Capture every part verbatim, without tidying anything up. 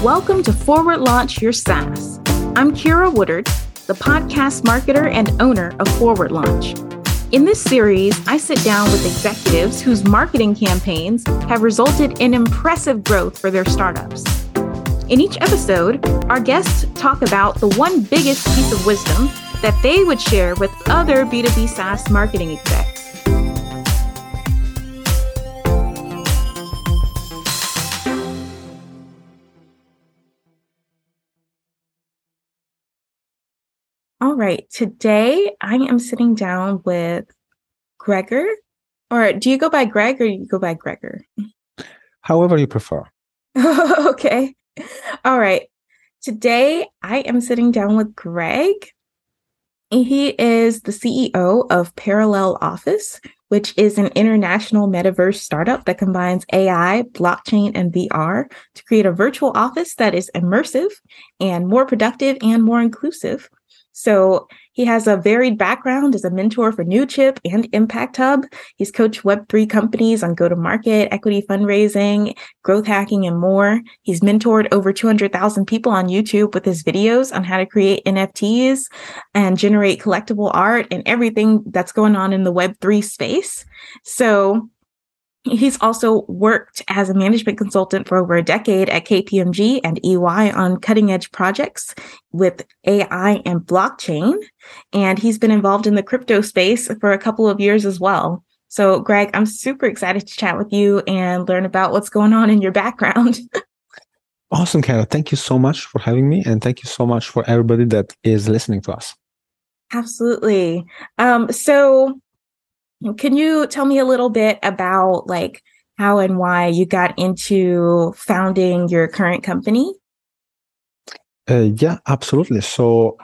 Welcome to Forward Launch Your SaaS. I'm Kira Woodard, the podcast marketer and owner of Forward Launch. In this series, I sit down with executives whose marketing campaigns have resulted in impressive growth for their startups. In each episode, our guests talk about the one biggest piece of wisdom that they would share with other B two B SaaS marketing execs. All right, today I am sitting down with Gregor, or do you go by Greg or do you go by Gregor? However you prefer. Okay. All right. Today I am sitting down with Greg. He is the C E O of Parallel Office, which is an international metaverse startup that combines A I, blockchain, and V R to create a virtual office that is immersive and more productive and more inclusive. So he has a varied background as a mentor for NewChip and Impact Hub. He's coached Web three companies on go-to-market, equity fundraising, growth hacking, and more. He's mentored over two hundred thousand people on YouTube with his videos on how to create N F Ts and generate collectible art and everything that's going on in the Web three space. So he's also worked as a management consultant for over a decade at K P M G and E Y on cutting-edge projects with A I and blockchain. And he's been involved in the crypto space for a couple of years as well. So, Greg, I'm super excited to chat with you and learn about what's going on in your background. Awesome, Kara. Thank you so much for having me. And thank you so much for everybody that is listening to us. Absolutely. Um, so... Can you tell me a little bit about like how and why you got into founding your current company? Uh, yeah, absolutely. So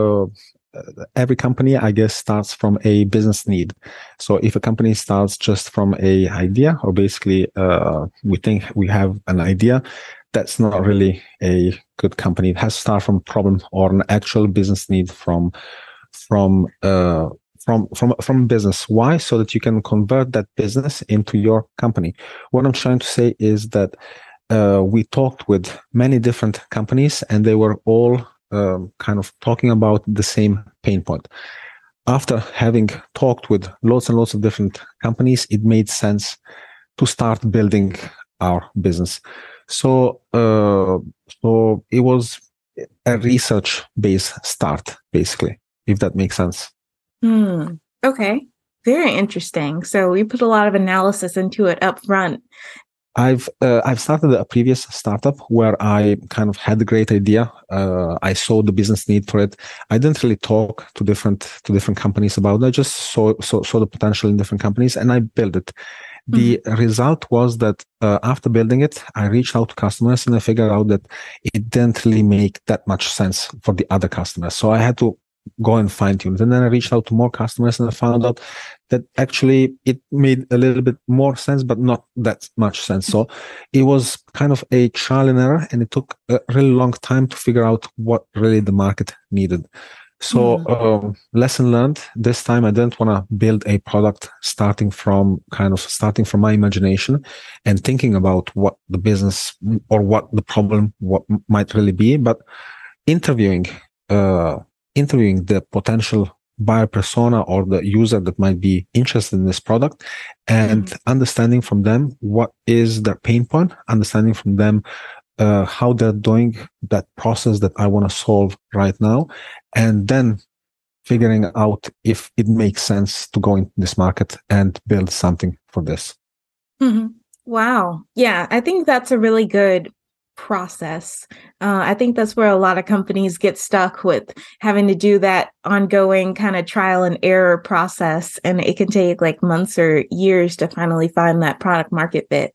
uh, every company, I guess, starts from a business need. So if a company starts just from a idea, or basically uh, we think we have an idea, that's not really a good company. It has to start from a problem or an actual business need from from uh, From from from business. Why? So that you can convert that business into your company. What I'm trying to say is that uh, we talked with many different companies, and they were all um, kind of talking about the same pain point. After having talked with lots and lots of different companies, it made sense to start building our business. So uh, so it was a research-based start, basically, if that makes sense. Hmm. Okay. Very interesting. So we put a lot of analysis into it up front. I've uh, I've started a previous startup where I kind of had a great idea. Uh, I saw the business need for it. I didn't really talk to different to different companies about it. I just saw saw, saw the potential in different companies, and I built it. The mm-hmm. result was that uh, after building it, I reached out to customers and I figured out that it didn't really make that much sense for the other customers. So I had to go and fine tune it. And then I reached out to more customers and I found out that actually it made a little bit more sense, but not that much sense. So it was kind of a trial and error, and it took a really long time to figure out what really the market needed. So mm. um, lesson learned. This time I didn't want to build a product starting from kind of starting from my imagination and thinking about what the business or what the problem what might really be, but interviewing uh interviewing the potential buyer persona or the user that might be interested in this product and mm. understanding from them what is their pain point, understanding from them uh, how they're doing that process that I want to solve right now, and then figuring out if it makes sense to go into this market and build something for this. Mm-hmm. Wow. Yeah, I think that's a really good process. Uh, I think that's where a lot of companies get stuck with having to do that ongoing kind of trial and error process. And it can take like months or years to finally find that product market fit.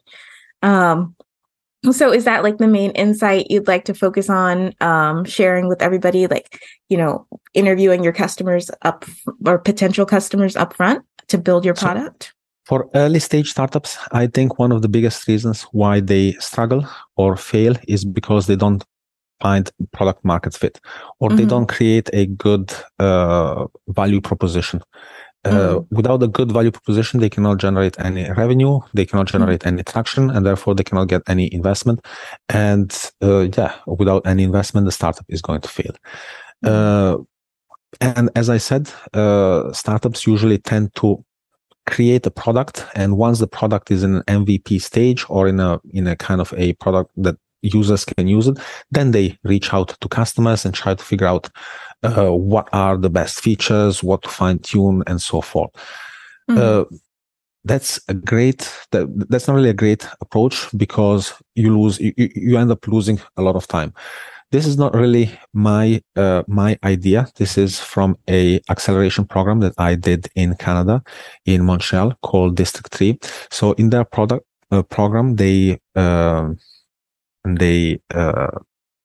Um, so is that like the main insight you'd like to focus on um, sharing with everybody, like, you know, interviewing your customers up or potential customers up front to build your product? So- For early stage startups, I think one of the biggest reasons why they struggle or fail is because they don't find product market fit, or mm-hmm. they don't create a good uh, value proposition. Uh, Mm. without a good value proposition, they cannot generate any revenue, they cannot generate any traction, and therefore they cannot get any investment. And uh, yeah, without any investment, the startup is going to fail. Mm. Uh, and as I said, uh, startups usually tend to create a product, and once the product is in an M V P stage or in a in a kind of a product that users can use it, then they reach out to customers and try to figure out uh, what are the best features, what to fine tune, and so forth. Mm. Uh, that's a great that, that's not really a great approach, because you lose you, you end up losing a lot of time. This is not really my uh, my idea. This is from a acceleration program that I did in Canada, in Montreal, called District Three. So in their product uh, program, they uh, they uh,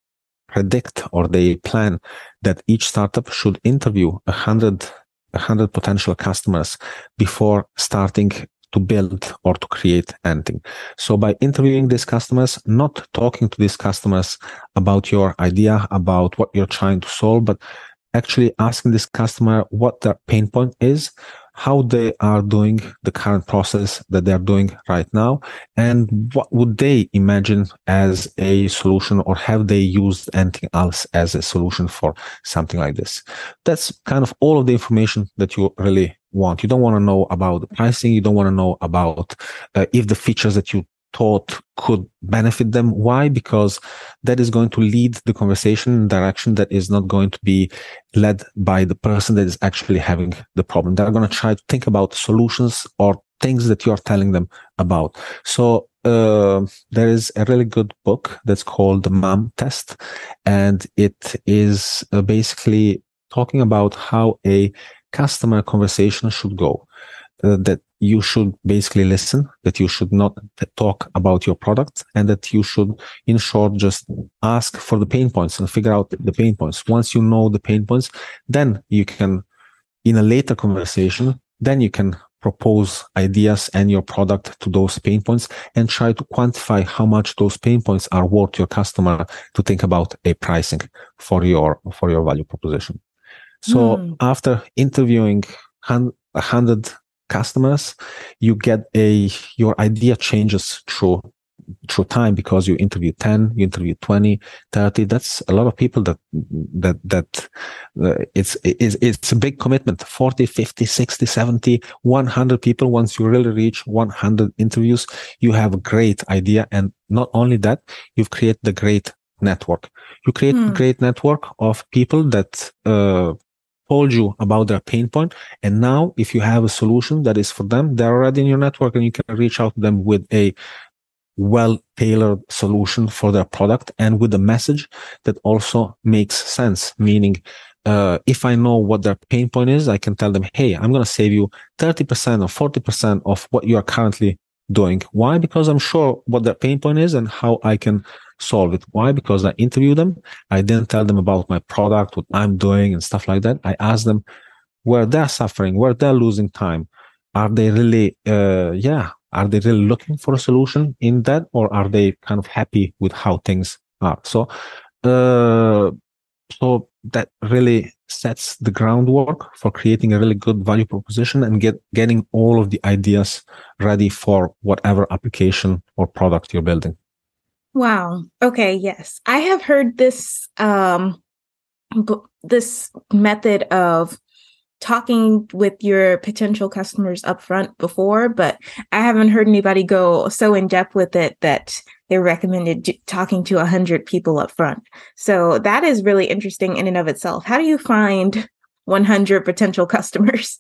predict, or they plan that each startup should interview a hundred a hundred potential customers before starting to build or to create anything. So by interviewing these customers, not talking to these customers about your idea, about what you're trying to solve, but actually asking this customer what their pain point is, how they are doing the current process that they're doing right now, and what would they imagine as a solution, or have they used anything else as a solution for something like this. That's kind of all of the information that you really want. You don't want to know about the pricing. You don't want to know about uh, if the features that you thought could benefit them. Why? Because that is going to lead the conversation in a direction that is not going to be led by the person that is actually having the problem. They're going to try to think about solutions or things that you're telling them about. So uh, there is a really good book that's called The MAM Test, and it is uh, basically talking about how a customer conversation should go. Uh, that you should basically listen, that you should not talk about your product, and that you should, in short, just ask for the pain points and figure out the pain points. Once you know the pain points, then you can, in a later conversation, then you can propose ideas and your product to those pain points, and try to quantify how much those pain points are worth your customer to think about a pricing for your, for your value proposition. So Mm. after interviewing a hundred customers, you get a, your idea changes through through time, because you interview ten, you interview twenty, thirty. That's a lot of people that that that uh, it's it's it's a big commitment. forty, fifty, sixty, seventy, one hundred people. Once you really reach one hundred interviews, you have a great idea. And not only that, you've created a great network. You create Mm. a great network of people that uh told you about their pain point, and now if you have a solution that is for them, they're already in your network, and you can reach out to them with a well-tailored solution for their product, and with a message that also makes sense. Meaning, uh, if I know what their pain point is, I can tell them, hey, I'm going to save you thirty percent or forty percent of what you are currently doing. Why? Because I'm sure what their pain point is and how I can solve it. Why? Because I interview them. I didn't tell them about my product, what I'm doing and stuff like that. I asked them where they're suffering, where they're losing time. Are they really, uh, yeah, are they really looking for a solution in that, or are they kind of happy with how things are? So, uh, so that really sets the groundwork for creating a really good value proposition and get getting all of the ideas ready for whatever application or product you're building. Wow. Okay. Yes. I have heard this, um, b- this method of talking with your potential customers upfront before, but I haven't heard anybody go so in depth with it that they recommended j- talking to a hundred people upfront. So that is really interesting in and of itself. How do you find one hundred potential customers?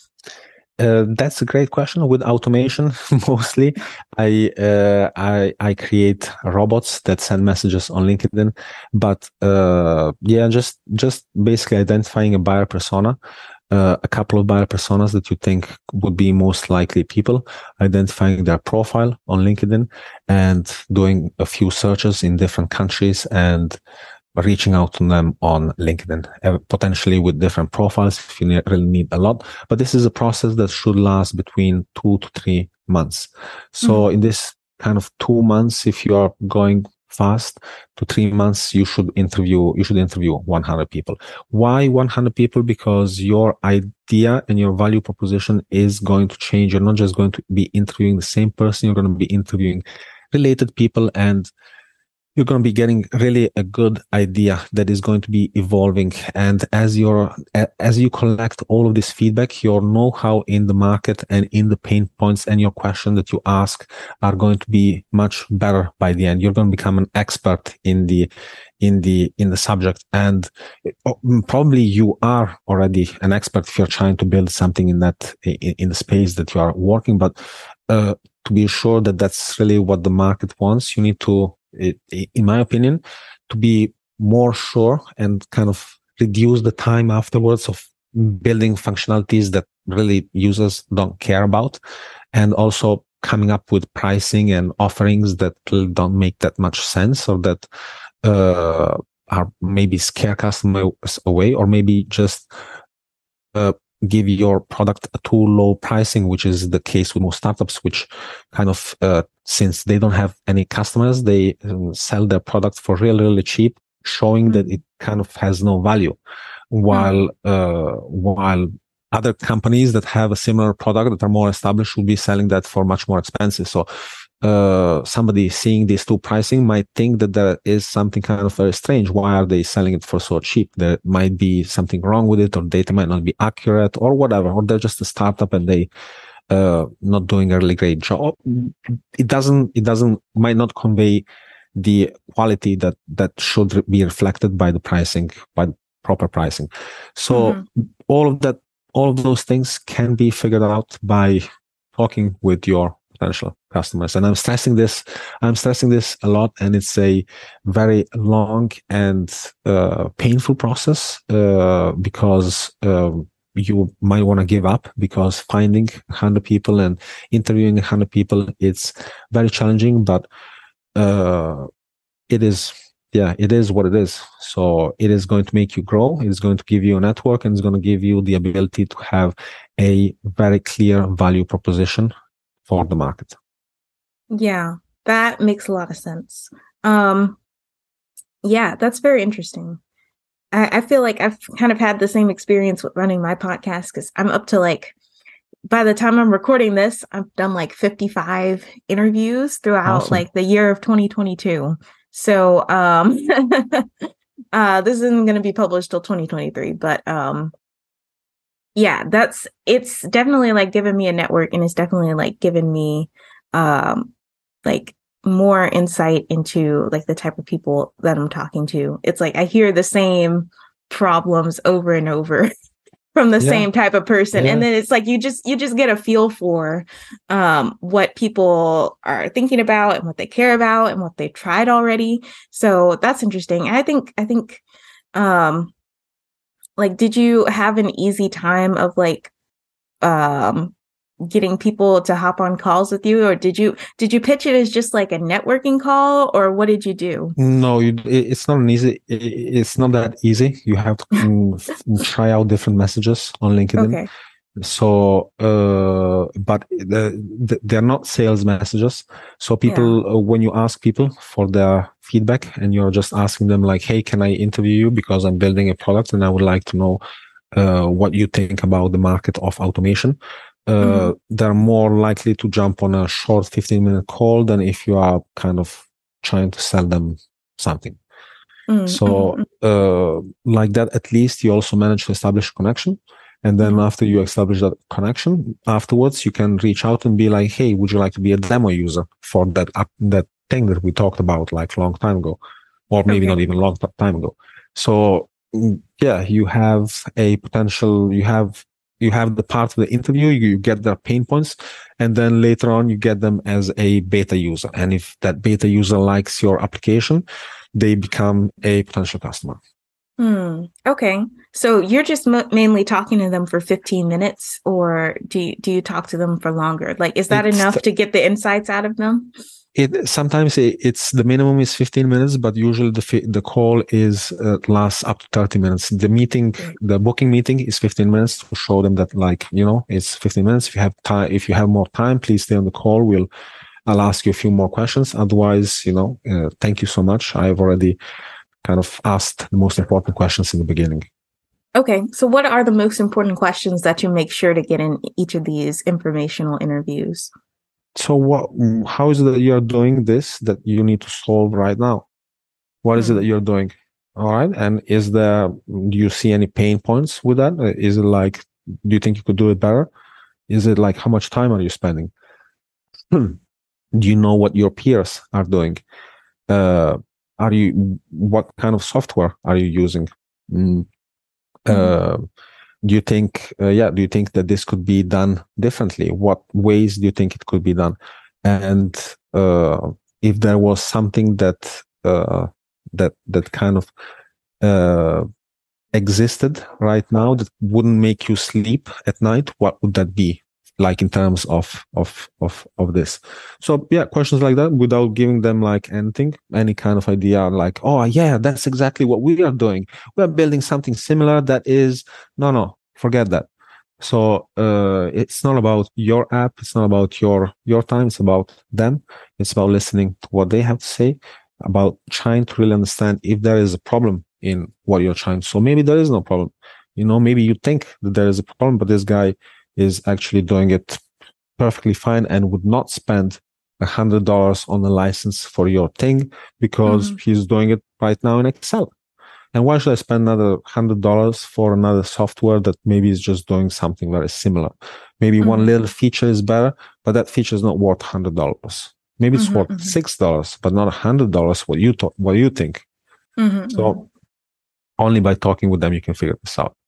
Uh, that's a great question. With automation, mostly, I uh, I I create robots that send messages on LinkedIn. But uh, yeah, just just basically identifying a buyer persona, uh, a couple of buyer personas that you think would be most likely people, identifying their profile on LinkedIn, and doing a few searches in different countries and reaching out to them on LinkedIn, uh, potentially with different profiles if you ne- really need a lot. But this is a process that should last between two to three months. So Mhm. in this kind of two months, if you are going fast to three months, you should interview, you should interview one hundred people. Why one hundred people? Because your idea and your value proposition is going to change. You're not just going to be interviewing the same person. You're going to be interviewing related people, and you're going to be getting really a good idea that is going to be evolving. And as you're, as you collect all of this feedback, your know-how in the market and in the pain points and your question that you ask are going to be much better by the end. You're going to become an expert in the, in the, in the subject. And probably you are already an expert if you're trying to build something in that, in, in the space that you are working. But, uh, to be sure that that's really what the market wants, you need to, It, in my opinion, to be more sure and kind of reduce the time afterwards of building functionalities that really users don't care about, and also coming up with pricing and offerings that don't make that much sense, or that uh, are maybe scare customers away, or maybe just uh, give your product a too low pricing, which is the case with most startups, which kind of, uh, since they don't have any customers, they um, sell their product for really, really cheap, showing mm-hmm. that it kind of has no value. While, mm-hmm. uh, while other companies that have a similar product that are more established will be selling that for much more expensive. So, uh, somebody seeing these two pricing might think that there is something kind of very strange. Why are they selling it for so cheap? There might be something wrong with it, or data might not be accurate, or whatever, or they're just a startup and they, uh, not doing a really great job. It doesn't, it doesn't, might not convey the quality that, that should be reflected by the pricing, by proper pricing. So mm-hmm. all of that, all of those things can be figured out by talking with your potential customers. And I'm stressing this, I'm stressing this a lot, and it's a very long and uh, painful process uh, because um, you might want to give up, because finding one hundred people and interviewing one hundred people, it's very challenging, but uh, it is, yeah, it is what it is. So it is going to make you grow. It is going to give you a network, and it's going to give you the ability to have a very clear value proposition for the market. Yeah, that makes a lot of sense. Um, yeah, that's very interesting. I, I feel like I've kind of had the same experience with running my podcast, because I'm up to like, by the time I'm recording this, I've done like fifty-five interviews throughout awesome. like the year of twenty twenty-two. So um, uh, this isn't going to be published till twenty twenty-three, but um, yeah, that's, it's definitely like given me a network, and it's definitely like given me um, like more insight into like the type of people that I'm talking to. It's like I hear the same problems over and over from the yeah. same type of person. Yeah. And then it's like you just you just get a feel for um what people are thinking about and what they care about and what they've tried already. So that's interesting. I think I think um like, did you have an easy time of like um getting people to hop on calls with you, or did you did you pitch it as just like a networking call, or what did you do? No, you, it's not an easy. It's not that easy. You have to try out different messages on LinkedIn. Okay. So, uh, but the, the, they're not sales messages. So people, yeah. uh, when you ask people for their feedback, and you're just asking them like, "Hey, can I interview you because I'm building a product and I would like to know uh, what you think about the market of automation." Uh, mm-hmm. They're more likely to jump on a short fifteen minute call than if you are kind of trying to sell them something. Mm-hmm. So, uh, like that, at least you also manage to establish a connection. And then mm-hmm. after you establish that connection, afterwards, you can reach out and be like, "Hey, would you like to be a demo user for that, uh, that thing that we talked about like a long time ago?" Or maybe okay. not even a long time ago. So, yeah, you have a potential, you have You have the part of the interview, you get their pain points, and then later on you get them as a beta user. And if that beta user likes your application, they become a potential customer. Hmm. Okay. So you're just m- mainly talking to them for fifteen minutes, or do you, do you talk to them for longer? Like, is that it's enough th- to get the insights out of them? It sometimes it, it's the minimum is fifteen minutes, but usually the the call is uh, lasts up to thirty minutes. The meeting, the booking meeting is fifteen minutes to show them that, like, you know, it's fifteen minutes. If you have time, if you have more time, please stay on the call. We'll I'll ask you a few more questions. Otherwise, you know, uh, thank you so much. I've already kind of asked the most important questions in the beginning. Okay, so what are the most important questions that you make sure to get in each of these informational interviews? So what, how is it that you're doing this that you need to solve right now? What is it that you're doing? All right. And is there, do you see any pain points with that? Is it like, do you think you could do it better? Is it like, how much time are you spending? Do you know what your peers are doing? Uh, are you, what kind of software are you using? Mm. Uh, mm-hmm. Do you think, uh, yeah, do you think that this could be done differently? What ways do you think it could be done? And uh, if there was something that, uh, that, that kind of uh, existed right now that wouldn't make you sleep at night, what would that be? Like in terms of, of, of, of this. So yeah, questions like that without giving them like anything, any kind of idea like, oh yeah, that's exactly what we are doing. We're building something similar that is, no, no, forget that. So uh, it's not about your app. It's not about your, your time. It's about them. It's about listening to what they have to say, about trying to really understand if there is a problem in what you're trying. So maybe there is no problem. You know, maybe you think that there is a problem, but this guy is actually doing it perfectly fine and would not spend a hundred dollars on a license for your thing because mm-hmm. he's doing it right now in Excel. And why should I spend another hundred dollars for another software that maybe is just doing something very similar? Maybe mm-hmm. one little feature is better, but that feature is not worth hundred dollars. Maybe it's mm-hmm, worth mm-hmm. six dollars, but not a hundred dollars. What you th- what you think? Mm-hmm, so mm-hmm. only by talking with them you can figure this out.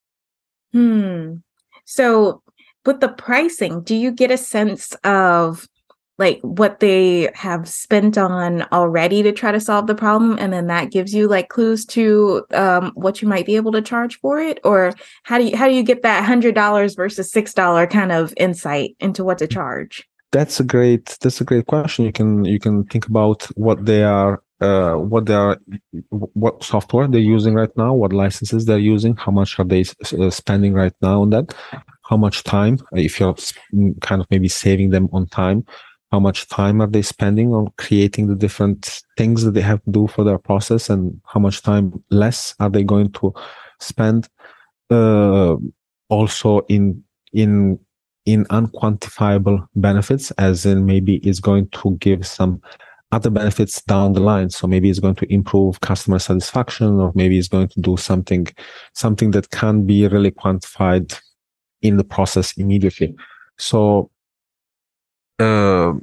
Hmm. So with the pricing, do you get a sense of like what they have spent on already to try to solve the problem, and then that gives you like clues to um, what you might be able to charge for it? Or how do you how do you get that hundred dollars versus six dollar kind of insight into what to charge? That's a great that's a great question. You can you can think about what they are uh, what they are what software they're using right now, what licenses they're using, how much are they uh, spending right now on that, how much time, if you're kind of maybe saving them on time, how much time are they spending on creating the different things that they have to do for their process, and how much time less are they going to spend uh, also in in in unquantifiable benefits, as in maybe it's going to give some other benefits down the line. So maybe it's going to improve customer satisfaction, or maybe it's going to do something something that can be really quantified in the process immediately. So uh,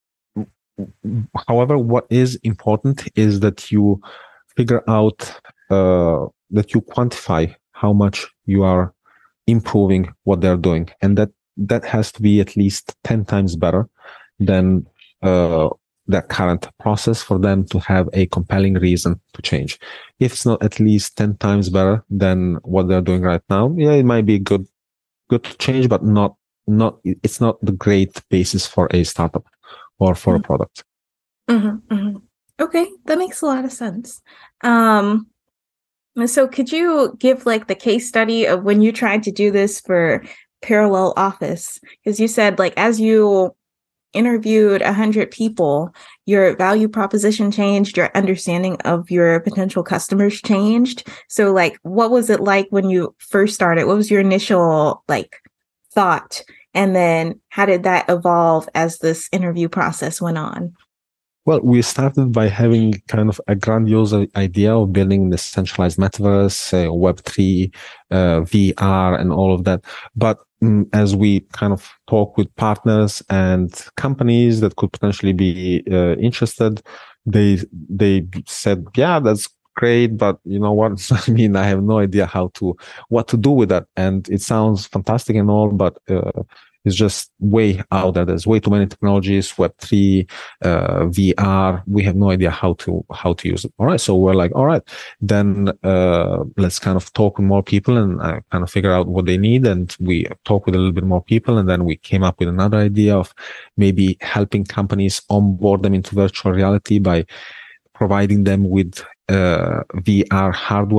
however, what is important is that you figure out uh, that you quantify how much you are improving what they're doing, and that that has to be at least ten times better than uh, the current process for them to have a compelling reason to change. If it's not at least ten times better than what they're doing right now, yeah, it might be good good to change, but not not it's not the great basis for a startup or for mm-hmm. a product. Mm-hmm, mm-hmm. Okay, that makes a lot of sense. Um, so could you give like the case study of when you tried to do this for Parallel Office? Because you said like as you interviewed a hundred people, your value proposition changed, your understanding of your potential customers changed. So like, what was it like when you first started? What was your initial like thought? And then how did that evolve as this interview process went on? Well, we started by having kind of a grandiose idea of building the centralized metaverse, uh, Web three, uh, V R, and all of that. But um, as we kind of talk with partners and companies that could potentially be uh, interested, they they said, "Yeah, that's great, but you know what? I mean, I have no idea how to what to do with that, and it sounds fantastic and all, but." Uh, It's just way out there. There's way too many technologies, Web three, uh, V R. We have no idea how to, how to use it. All right. So we're like, all right, then, uh, let's kind of talk with more people and uh, kind of figure out what they need. And we talk with a little bit more people. And then we came up with another idea of maybe helping companies onboard them into virtual reality by providing them with, uh, V R hardware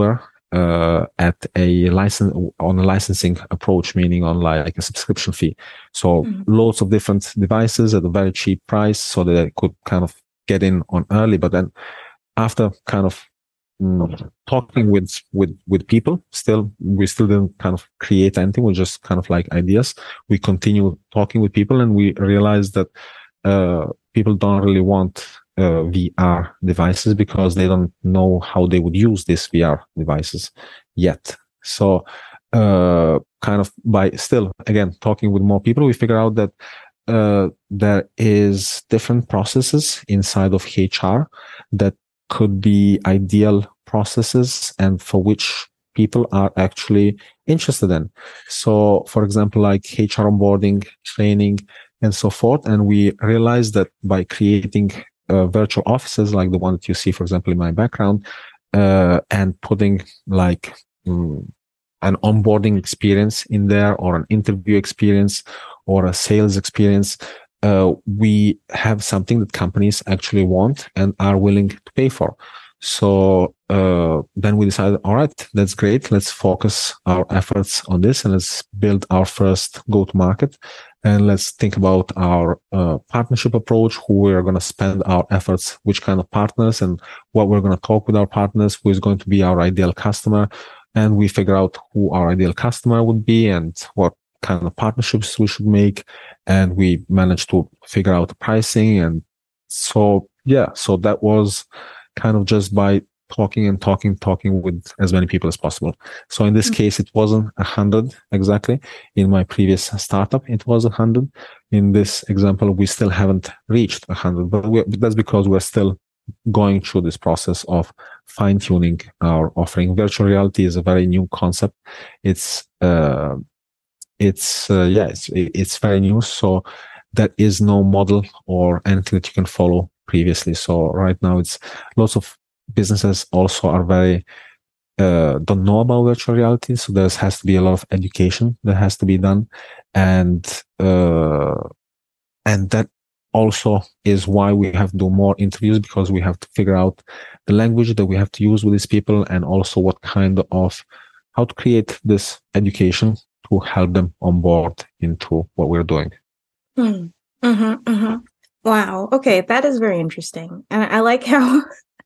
uh, at a license on a licensing approach, meaning on like a subscription fee. So mm-hmm. loads of different devices at a very cheap price, so that I could kind of get in on early. But then after kind of mm, talking with with with people, still we still didn't kind of create anything. We just kind of like ideas. We continue talking with people, and we realized that uh, people don't really want uh, V R devices because they don't know how they would use these V R devices yet. So uh, kind of by still again talking with more people, we figure out that uh, there is different processes inside of H R that could be ideal processes and for which people are actually interested in. So, for example, like H R onboarding, training, and so forth. And we realized that by creating uh, virtual offices like the one that you see, for example, in my background, uh, and putting like um, an onboarding experience in there, or an interview experience, or a sales experience, uh, we have something that companies actually want and are willing to pay for. So uh, then we decided, all right, that's great. Let's focus our efforts on this and let's build our first go-to-market. And let's think about our uh, partnership approach, who we're going to spend our efforts, which kind of partners, and what we're going to talk with our partners, who is going to be our ideal customer. And we figure out who our ideal customer would be and what kind of partnerships we should make. And we managed to figure out the pricing. And so, yeah, so that was kind of just by talking and talking, talking with as many people as possible. So in this mm-hmm. case, it wasn't a hundred exactly. In my previous startup, it was a hundred. In this example, we still haven't reached a hundred, but we, that's because we're still going through this process of fine tuning our offering. Virtual reality is a very new concept. It's, uh, it's, uh, yeah, it's, it's very new. So there is no model or anything that you can follow previously. So right now it's lots of businesses also are very uh don't know about virtual reality, so there has to be a lot of education that has to be done, and uh and that also is why we have to do more interviews, because we have to figure out the language that we have to use with these people, and also what kind of how to create this education to help them on board into what we're doing. mm. mm-hmm, mm-hmm. Wow. Okay. That is very interesting. And I like how,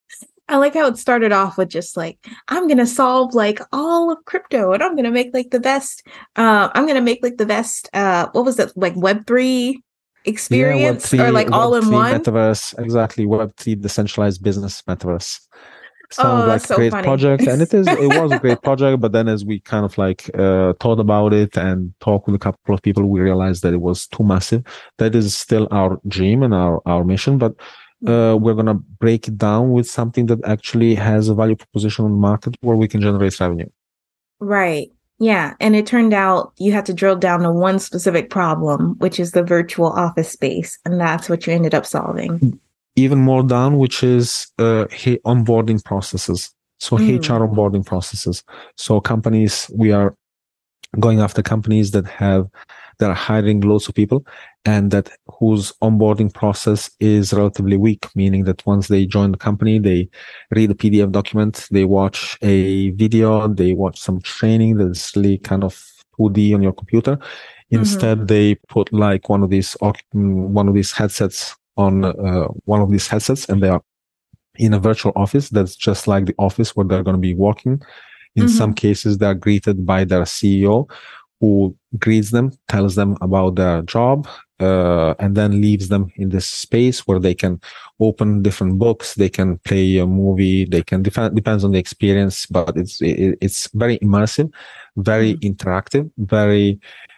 I like how it started off with just like, I'm going to solve like all of crypto, and I'm going to make like the best, uh, I'm going to make like the best, uh, what was it? Like Web three experience, yeah, Web three, or like all in one metaverse. Exactly. Web three decentralized business metaverse. Sounds oh, like a so great funny. project, and it is. It was a great project, but then as we kind of like uh, thought about it and talked with a couple of people, we realized that it was too massive. That is still our dream and our our mission, but uh, we're gonna break it down with something that actually has a value proposition on the market where we can generate revenue. Right. Yeah, and it turned out you had to drill down to one specific problem, which is the virtual office space, and that's what you ended up solving. Even more down, which is uh, onboarding processes. So mm. H R onboarding processes. So companies, we are going after companies that have, that are hiring loads of people, and that whose onboarding process is relatively weak, meaning that once they join the company, they read a P D F document, they watch a video, they watch some training that's really kind of two D on your computer. Instead, mm-hmm. they put like one of these, one of these headsets on uh, one of these headsets, and they are in a virtual office that's just like the office where they're going to be working. In mm-hmm. some cases, they're greeted by their C E O, who greets them, tells them about their job, uh, and then leaves them in this space where they can open different books, they can play a movie, they can, def- depends on the experience, but it's it, it's very immersive, very mm-hmm. interactive, very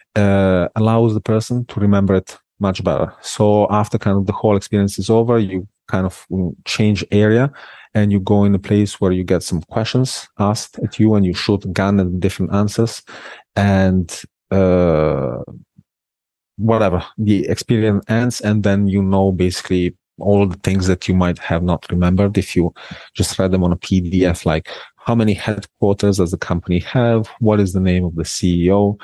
uh, allows the person to remember it much better. So after kind of the whole experience is over, you kind of change area and you go in a place where you get some questions asked at you, and you shoot a gun at different answers, and uh, whatever, the experience ends, and then you know basically all the things that you might have not remembered if you just read them on a P D F, like how many headquarters does the company have, what is the name of the C E O,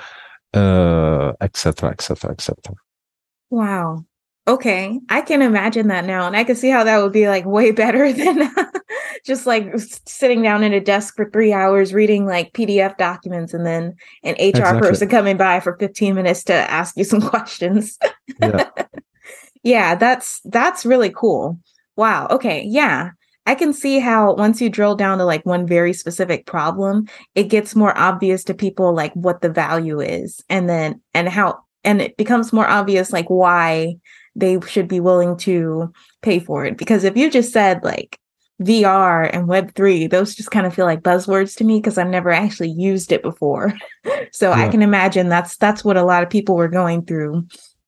uh, et cetera, et cetera, et cetera. Wow. Okay. I can imagine that now. And I can see how that would be like way better than just like sitting down at a desk for three hours reading like P D F documents, and then an H R Exactly. person coming by for fifteen minutes to ask you some questions. Yeah. Yeah, that's that's really cool. Wow. Okay. Yeah. I can see how once you drill down to like one very specific problem, it gets more obvious to people like what the value is, and then and how and it becomes more obvious like why they should be willing to pay for it. Because if you just said like V R and Web three, those just kind of feel like buzzwords to me because I've never actually used it before. So Yeah. I can imagine that's that's what a lot of people were going through.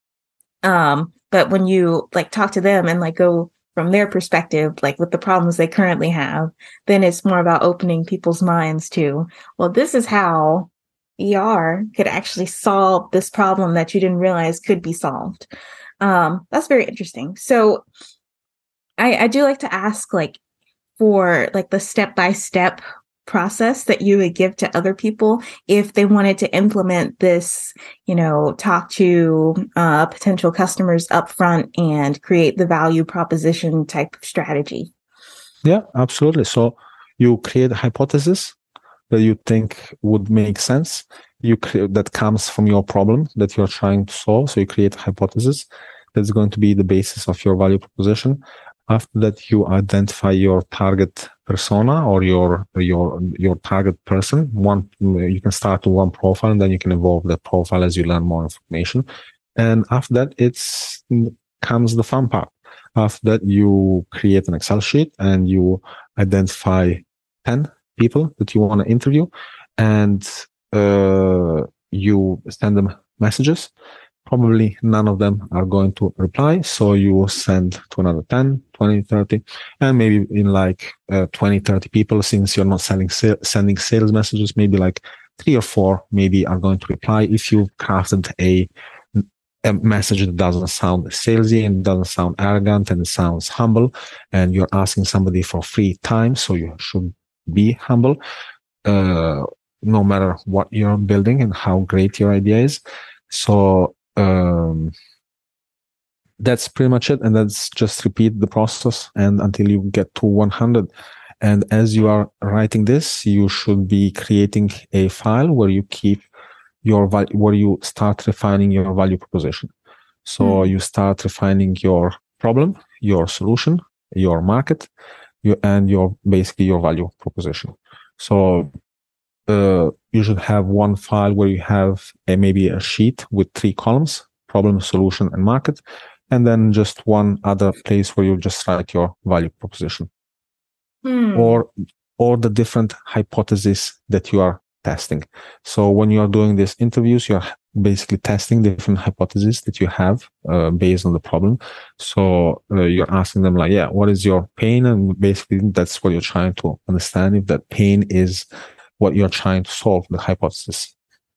Um, but when you like talk to them and like go from their perspective, like with the problems they currently have, then it's more about opening people's minds to, well, this is how E R could actually solve this problem that you didn't realize could be solved. Um, that's very interesting. So I, I do like to ask like for like the step-by-step process that you would give to other people if they wanted to implement this, you know, talk to uh, potential customers upfront and create the value proposition type of strategy. Yeah, absolutely. So you create a hypothesis that you think would make sense. You create, that comes from your problem that you're trying to solve. So you create a hypothesis that's going to be the basis of your value proposition. After that, you identify your target persona or your your your target person. One, you can start with one profile, and then you can evolve that profile as you learn more information. And after that, it's comes the fun part. After that, you create an Excel sheet and you identify ten people that you want to interview, and uh, you send them messages. Probably none of them are going to reply. So you send to another ten, twenty, thirty, and maybe in like uh, twenty, thirty people, since you're not selling, sa- sending sales messages, maybe like three or four maybe are going to reply if you've crafted a, a message that doesn't sound salesy and doesn't sound arrogant and it sounds humble, and you're asking somebody for free time. So you should be humble, uh, no matter what you're building and how great your idea is. So um that's pretty much it, and that's just repeat the process and until you get to one hundred. And as you are writing this, you should be creating a file where you keep your value, where you start refining your value proposition. So mm. you start refining your problem, your solution, your market, your, and your basically your value proposition. So Uh, you should have one file where you have a, maybe a sheet with three columns: problem, solution, and market, and then just one other place where you just write your value proposition, hmm. or or the different hypotheses that you are testing. So when you are doing these interviews, you're basically testing different hypotheses that you have uh, based on the problem. So uh, you're asking them like, yeah, what is your pain? And basically that's what you're trying to understand, if that pain is what you're trying to solve, the hypothesis.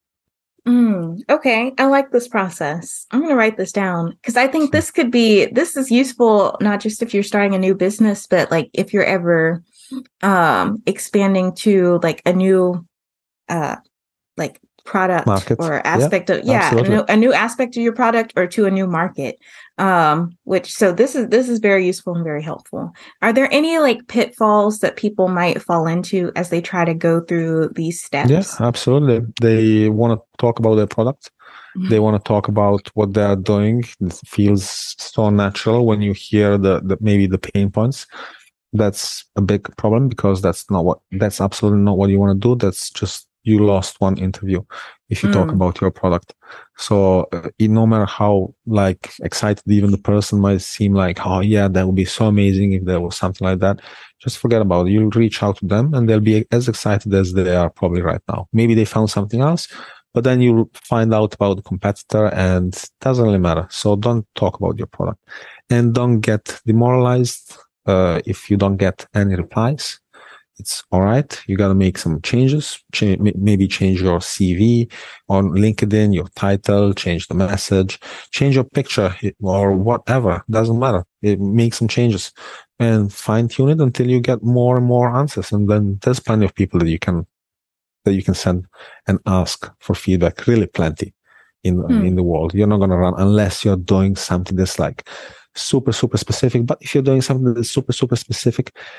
Mm, okay. I like this process. I'm going to write this down because I think this could be, this is useful, not just if you're starting a new business, but like if you're ever um, expanding to like a new, uh, like product market. or aspect yeah, of, yeah, a new, a new aspect of your product or to a new market. Um, which, so this is, this is very useful and very helpful. Are there any like pitfalls that people might fall into as they try to go through these steps? Yeah, absolutely. They want to talk about their product. Mm-hmm. They want to talk about what they are doing. It feels so natural when you hear the, the maybe the pain points. That's a big problem because that's not what, that's absolutely not what you want to do. That's just, you lost one interview if you mm. talk about your product. So uh, no matter how like excited even the person might seem like, oh yeah, that would be so amazing if there was something like that, just forget about it. You'll reach out to them and they'll be as excited as they are probably right now. Maybe they found something else, but then you find out about the competitor and it doesn't really matter. So don't talk about your product and don't get demoralized uh, if you don't get any replies. It's all right. You got to make some changes, Ch- maybe change your C V on LinkedIn, your title, change the message, change your picture or whatever. Doesn't matter. It, make some changes and fine tune it until you get more and more answers. And then there's plenty of people that you can, that you can send and ask for feedback. Really plenty in, hmm. in the world. You're not going to run unless you're doing something that's like super, super specific. But if you're doing something that's super, super specific,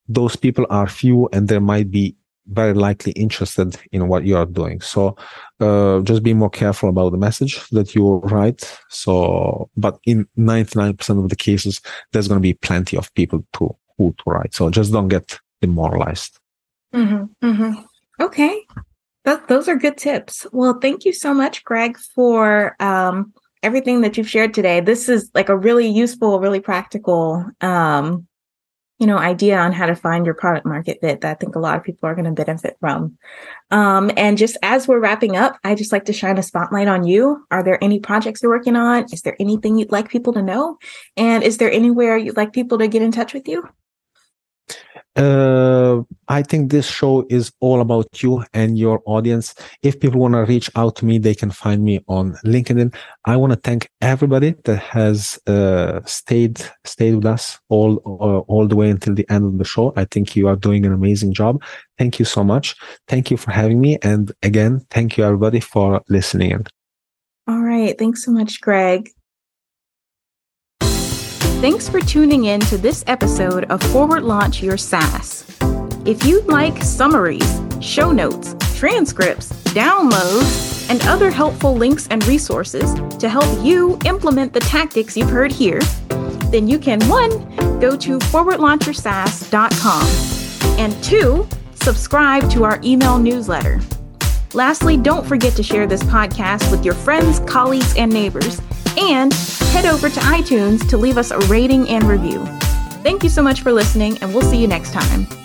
those people are few and they might be very likely interested in what you are doing. So uh, just be more careful about the message that you write. So, but in ninety-nine percent of the cases, there's going to be plenty of people to who to write. So just don't get demoralized. Mm-hmm, mm-hmm. Okay. That, those are good tips. Well, thank you so much, Greg, for um, everything that you've shared today. This is like a really useful, really practical um you know, idea on how to find your product market fit that I think a lot of people are going to benefit from. Um, and just as we're wrapping up, I just like to shine a spotlight on you. Are there any projects you're working on? Is there anything you'd like people to know? And is there anywhere you'd like people to get in touch with you? Uh, I think this show is all about you and your audience. If people want to reach out to me, they can find me on LinkedIn. I want to thank everybody that has uh, stayed stayed with us all uh, all the way until the end of the show. I think you are doing an amazing job. Thank you so much. Thank you for having me. And again, thank you everybody for listening in. All right. Thanks so much, Greg. Thanks for tuning in to this episode of Forward Launch Your SaaS. If you'd like summaries, show notes, transcripts, downloads, and other helpful links and resources to help you implement the tactics you've heard here, then you can, one, go to forward launch your saas dot com, and two, subscribe to our email newsletter. Lastly, don't forget to share this podcast with your friends, colleagues, and neighbors, and head over to iTunes to leave us a rating and review. Thank you so much for listening, and we'll see you next time.